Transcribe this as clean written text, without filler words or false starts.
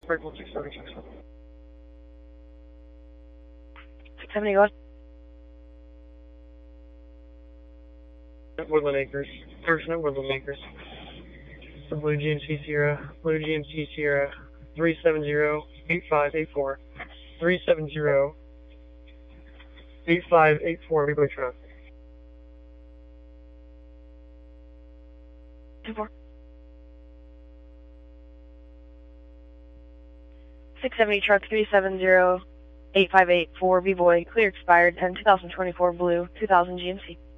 Sparkle 676. 670, go ahead. Woodland Acres. First Woodland Acres. The Blue GMC Sierra. Blue GMC Sierra 370-8584. 370-8584. Big Boy truck. 24. 670 truck 370-8584 V-Boy, clear expired, and 2024 blue, 2000 GMC.